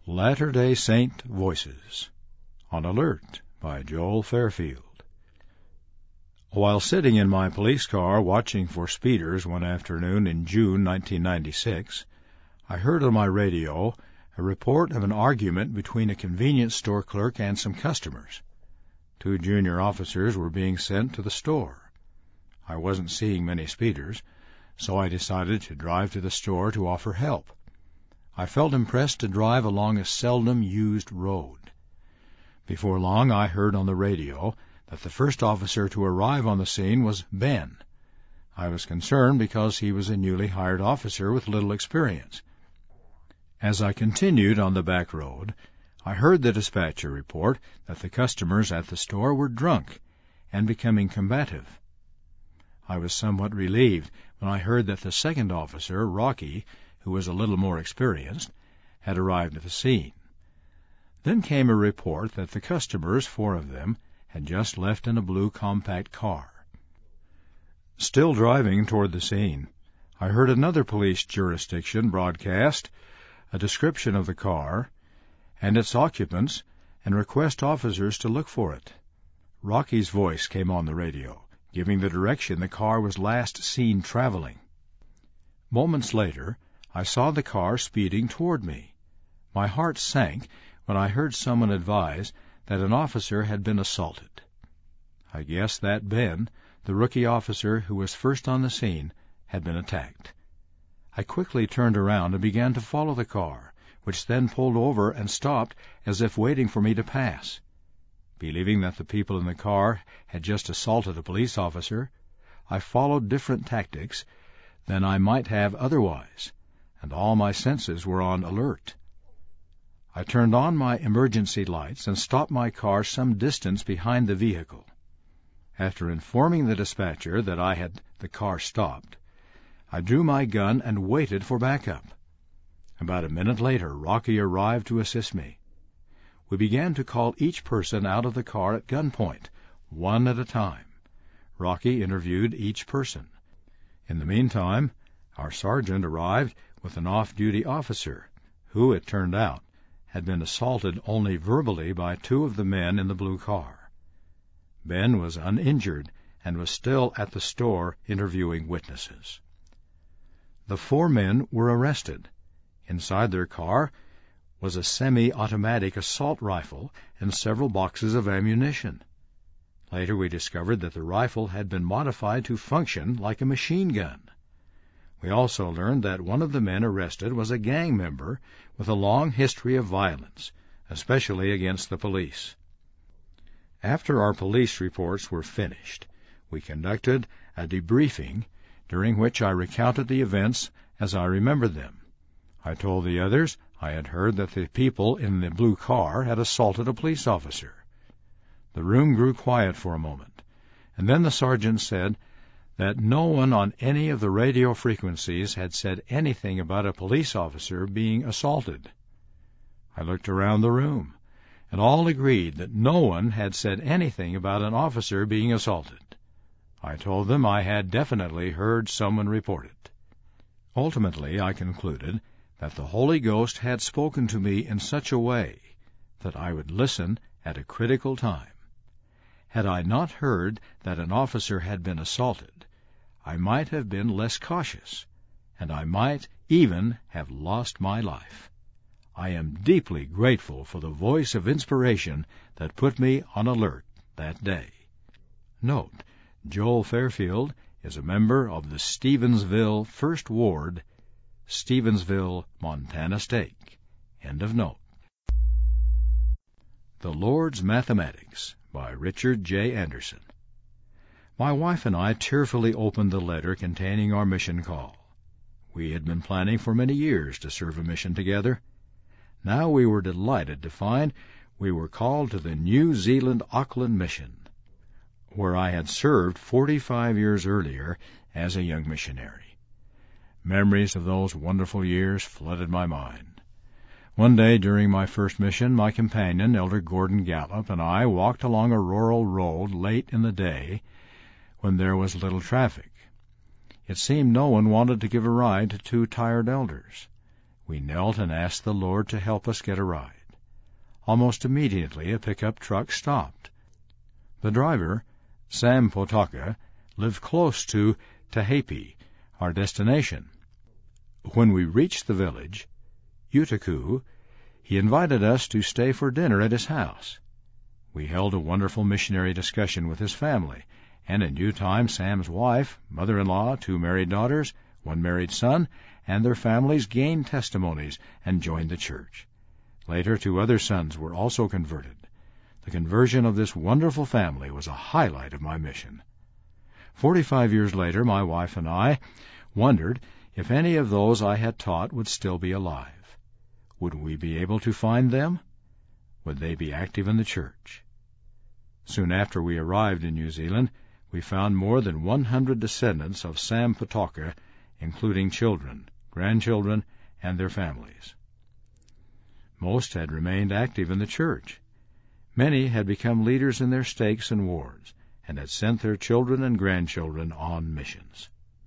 Latter-day Saint Voices. On Alert by Joel Fairfield. While sitting in my police car watching for speeders one afternoon in June 1996, I heard on my radio a report of an argument between a convenience store clerk and some customers. 2 junior officers were being sent to the store. I wasn't seeing many speeders, so I decided to drive to the store to offer help. I felt impressed to drive along a seldom-used road. Before long, I heard on the radio that the first officer to arrive on the scene was Ben. I was concerned because he was a newly hired officer with little experience. As I continued on the back road, I heard the dispatcher report that the customers at the store were drunk and becoming combative. I was somewhat relieved when I heard that the second officer, Rocky, who was a little more experienced, had arrived at the scene. Then came a report that the customers, 4 of them, had just left in a blue compact car. Still driving toward the scene, I heard another police jurisdiction broadcast a description of the car and its occupants and request officers to look for it. Rocky's voice came on the radio, giving the direction the car was last seen traveling. Moments later, I saw the car speeding toward me. My heart sank when I heard someone advise that an officer had been assaulted. I guessed that Ben, the rookie officer who was first on the scene, had been attacked. I quickly turned around and began to follow the car, which then pulled over and stopped as if waiting for me to pass. Believing that the people in the car had just assaulted a police officer, I followed different tactics than I might have otherwise, and all my senses were on alert. I turned on my emergency lights and stopped my car some distance behind the vehicle. After informing the dispatcher that I had the car stopped, I drew my gun and waited for backup. About a minute later, Rocky arrived to assist me. We began to call each person out of the car at gunpoint, one at a time. Rocky interviewed each person. In the meantime, our sergeant arrived with an off-duty officer, who, it turned out, had been assaulted only verbally by 2 of the men in the blue car. Ben was uninjured and was still at the store interviewing witnesses. The 4 men were arrested. Inside their car was a semi-automatic assault rifle and several boxes of ammunition. Later we discovered that the rifle had been modified to function like a machine gun. We also learned that one of the men arrested was a gang member with a long history of violence, especially against the police. After our police reports were finished, we conducted a debriefing during which I recounted the events as I remembered them. I told the others I had heard that the people in the blue car had assaulted a police officer. The room grew quiet for a moment, and then the sergeant said that no one on any of the radio frequencies had said anything about a police officer being assaulted. I looked around the room, and all agreed that no one had said anything about an officer being assaulted. I told them I had definitely heard someone report it. Ultimately, I concluded that the Holy Ghost had spoken to me in such a way that I would listen at a critical time. Had I not heard that an officer had been assaulted, I might have been less cautious, and I might even have lost my life. I am deeply grateful for the voice of inspiration that put me on alert that day. Note, Joel Fairfield is a member of the Stevensville First Ward, Stevensville, Montana State. End of note. The Lord's Mathematics by Richard J. Anderson. My wife and I tearfully opened the letter containing our mission call. We had been planning for many years to serve a mission together. Now we were delighted to find we were called to the New Zealand Auckland Mission, where I had served 45 years earlier as a young missionary. Memories of those wonderful years flooded my mind. One day during my first mission, my companion, Elder Gordon Gallup, and I walked along a rural road late in the day when there was little traffic. It seemed no one wanted to give a ride to 2 tired elders. We knelt and asked the Lord to help us get a ride. Almost immediately, a pickup truck stopped. The driver, Sam Potocka, lived close to Tehape, our destination. When we reached the village, Utaku, he invited us to stay for dinner at his house. We held a wonderful missionary discussion with his family, and in due time Sam's wife, mother-in-law, 2 married daughters, 1 married son, and their families gained testimonies and joined the church. Later, 2 other sons were also converted. The conversion of this wonderful family was a highlight of my mission. 45 years later, my wife and I wondered if any of those I had taught would still be alive. Would we be able to find them? Would they be active in the church? Soon after we arrived in New Zealand, we found more than 100 descendants of Sam Potocka, including children, grandchildren, and their families. Most had remained active in the church. Many had become leaders in their stakes and wards, and had sent their children and grandchildren on missions.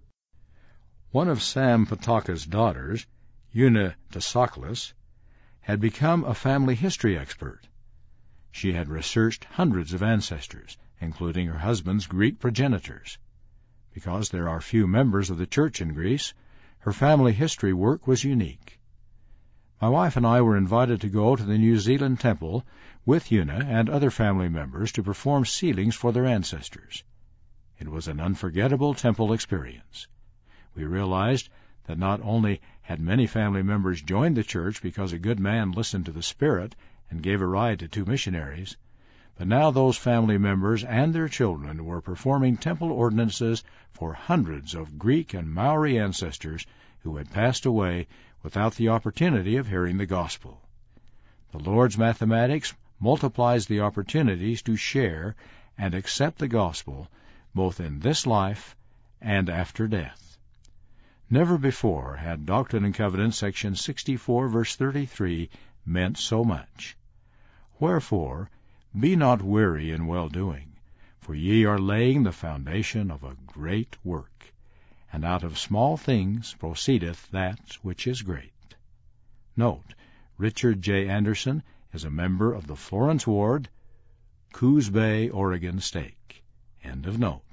One of Sam Potocka's daughters, Una Tsaklis, had become a family history expert. She had researched hundreds of ancestors, including her husband's Greek progenitors. Because there are few members of the church in Greece, her family history work was unique. My wife and I were invited to go to the New Zealand temple with Una and other family members to perform sealings for their ancestors. It was an unforgettable temple experience. We realized that not only had many family members joined the church because a good man listened to the Spirit and gave a ride to 2 missionaries, but now those family members and their children were performing temple ordinances for hundreds of Greek and Maori ancestors who had passed away without the opportunity of hearing the gospel. The Lord's mathematics multiplies the opportunities to share and accept the gospel both in this life and after death. Never before had Doctrine and Covenants, section 64, verse 33, meant so much. Wherefore, be not weary in well-doing, for ye are laying the foundation of a great work, and out of small things proceedeth that which is great. Note, Richard J. Anderson is a member of the Florence Ward, Coos Bay, Oregon Stake. End of note.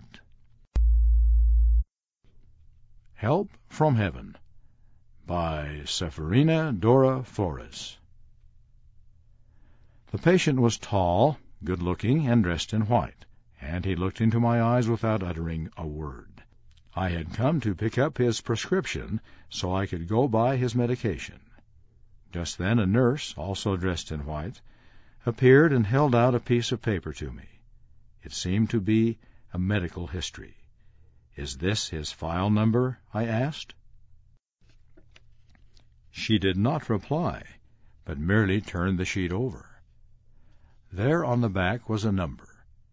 Help from Heaven by Severina Dora Flores. The patient was tall, good-looking, and dressed in white, and he looked into my eyes without uttering a word. I had come to pick up his prescription so I could go buy his medication. Just then a nurse, also dressed in white, appeared and held out a piece of paper to me. It seemed to be a medical history. "Is this his file number?" I asked. She did not reply, but merely turned the sheet over. There on the back was a number,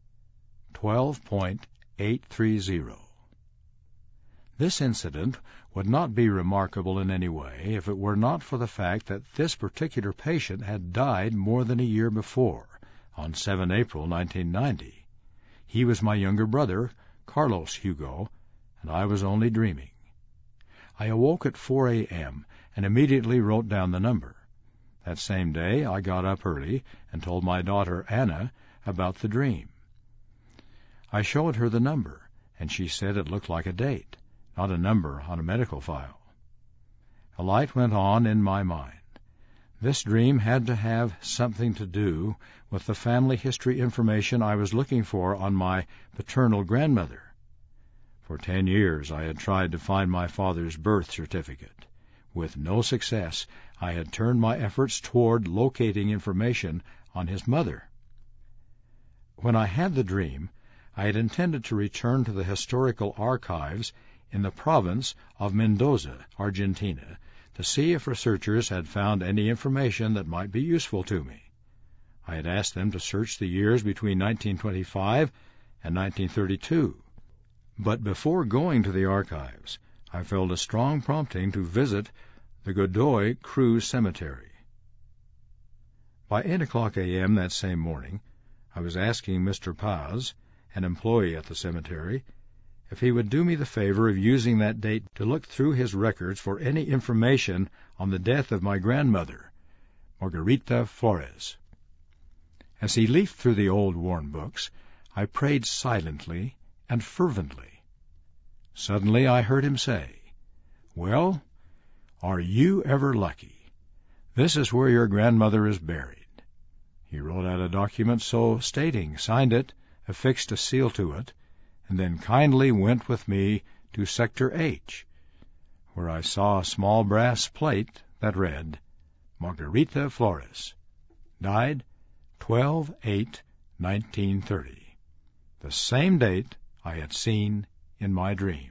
12.830. This incident would not be remarkable in any way if it were not for the fact that this particular patient had died more than a year before, on 7 April 1990. He was my younger brother, Carlos Hugo, and I was only dreaming. I awoke at 4 a.m. and immediately wrote down the number. That same day I got up early and told my daughter Anna about the dream. I showed her the number, and she said it looked like a date, not a number on a medical file. A light went on in my mind. This dream had to have something to do with the family history information I was looking for on my paternal grandmother. For 10 years I had tried to find my father's birth certificate. With no success, I had turned my efforts toward locating information on his mother. When I had the dream, I had intended to return to the historical archives in the province of Mendoza, Argentina, to see if researchers had found any information that might be useful to me. I had asked them to search the years between 1925 and 1932. But before going to the archives, I felt a strong prompting to visit the Godoy Cruz Cemetery. By 8 o'clock a.m. that same morning, I was asking Mr. Paz, an employee at the cemetery, if he would do me the favor of using that date to look through his records for any information on the death of my grandmother, Margarita Flores. As he leafed through the old worn books, I prayed silently and fervently. Suddenly I heard him say, "Well, are you ever lucky? This is where your grandmother is buried." He wrote out a document so stating, signed it, affixed a seal to it, and then kindly went with me to Sector H, where I saw a small brass plate that read, Margarita Flores, died 12/8/1930, the same date I had seen in my dream.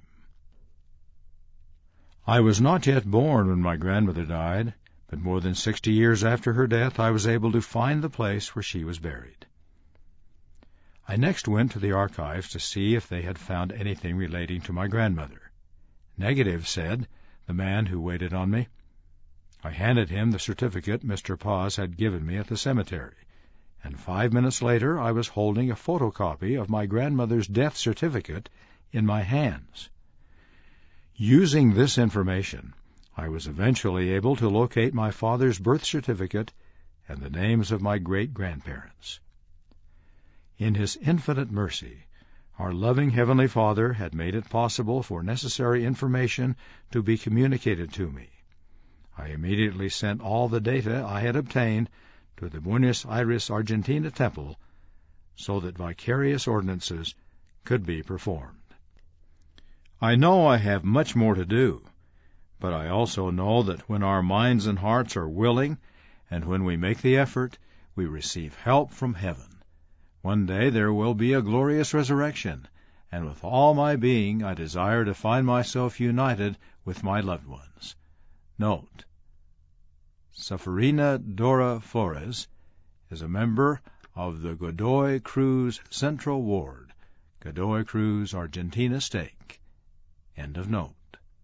I was not yet born when my grandmother died, but more than 60 years after her death I was able to find the place where she was buried. I next went to the archives to see if they had found anything relating to my grandmother. "Negative," said the man who waited on me. I handed him the certificate Mr. Paz had given me at the cemetery, and 5 minutes later I was holding a photocopy of my grandmother's death certificate in my hands. Using this information, I was eventually able to locate my father's birth certificate and the names of my great-grandparents. In His infinite mercy, our loving Heavenly Father had made it possible for necessary information to be communicated to me. I immediately sent all the data I had obtained to the Buenos Aires, Argentina temple so that vicarious ordinances could be performed. I know I have much more to do, but I also know that when our minds and hearts are willing, and when we make the effort, we receive help from heaven. One day there will be a glorious resurrection, and with all my being I desire to find myself united with my loved ones. Note: Seferina Dora Flores is a member of the Godoy Cruz Central Ward, Godoy Cruz, Argentina Stake. End of note.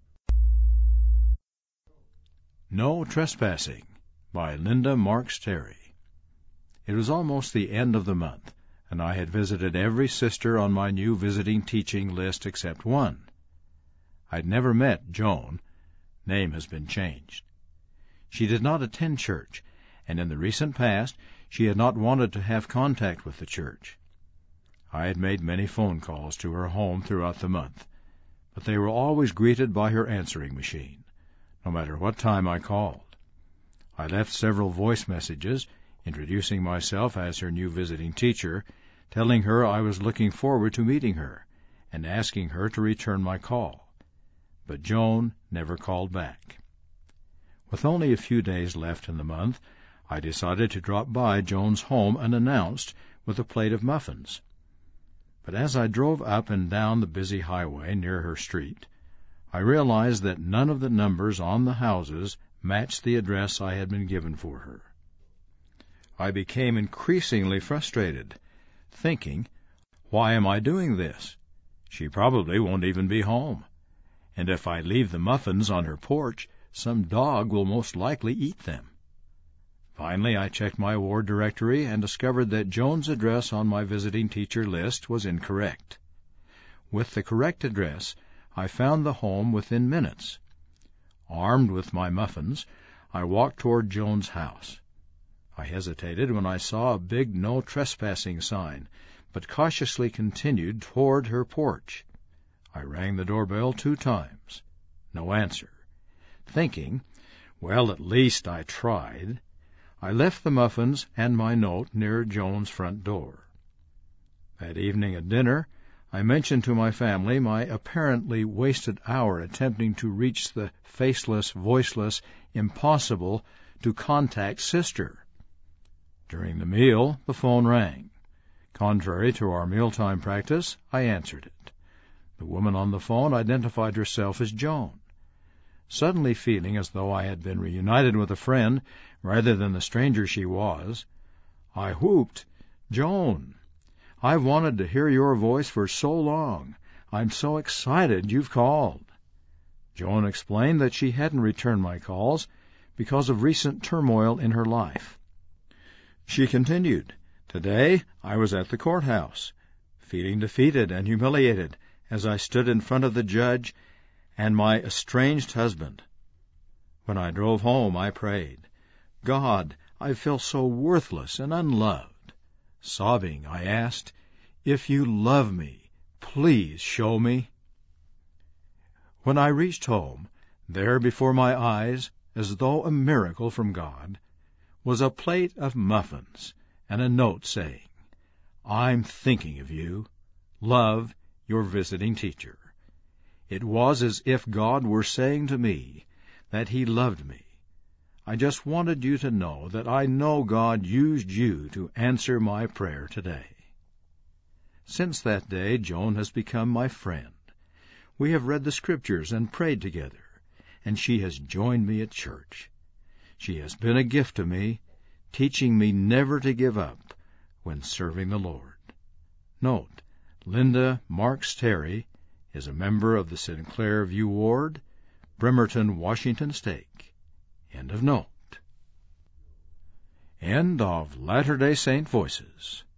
No Trespassing by Linda Marks Terry. It was almost the end of the month, and I had visited every sister on my new visiting teaching list except one. I'd never met Joan. Name has been changed. She did not attend church, and in the recent past she had not wanted to have contact with the church. I had made many phone calls to her home throughout the month, but they were always greeted by her answering machine, no matter what time I called. I left several voice messages introducing myself as her new visiting teacher, telling her I was looking forward to meeting her, and asking her to return my call. But Joan never called back. With only a few days left in the month, I decided to drop by Joan's home unannounced with a plate of muffins. But as I drove up and down the busy highway near her street, I realized that none of the numbers on the houses matched the address I had been given for her. I became increasingly frustrated, thinking, why am I doing this? She probably won't even be home. And if I leave the muffins on her porch, some dog will most likely eat them. Finally, I checked my ward directory and discovered that Joan's address on my visiting teacher list was incorrect. With the correct address, I found the home within minutes. Armed with my muffins, I walked toward Joan's house. I hesitated when I saw a big no trespassing sign, but cautiously continued toward her porch. I rang the doorbell 2 times. No answer. Thinking, well, at least I tried, I left the muffins and my note near Joan's front door. That evening at dinner, I mentioned to my family my apparently wasted hour attempting to reach the faceless, voiceless, impossible to contact sister. During the meal, the phone rang. Contrary to our mealtime practice, I answered it. The woman on the phone identified herself as Joan. Suddenly feeling as though I had been reunited with a friend rather than the stranger she was, I whooped, "Joan, I've wanted to hear your voice for so long. I'm so excited you've called." Joan explained that she hadn't returned my calls because of recent turmoil in her life. She continued, "Today I was at the courthouse, feeling defeated and humiliated as I stood in front of the judge and my estranged husband. When I drove home, I prayed, God, I feel so worthless and unloved. Sobbing, I asked, if you love me, please show me. When I reached home, there before my eyes, as though a miracle from God, was a plate of muffins and a note saying, I'm thinking of you. Love, your visiting teacher. It was as if God were saying to me that He loved me. I just wanted you to know that I know God used you to answer my prayer today. Since that day, Joan has become my friend. We have read the Scriptures and prayed together, and she has joined me at church. She has been a gift to me, teaching me never to give up when serving the Lord. Note, Linda Marks Terry is a member of the Sinclair View Ward, Bremerton, Washington Stake. End of note. End of Latter-day Saint Voices.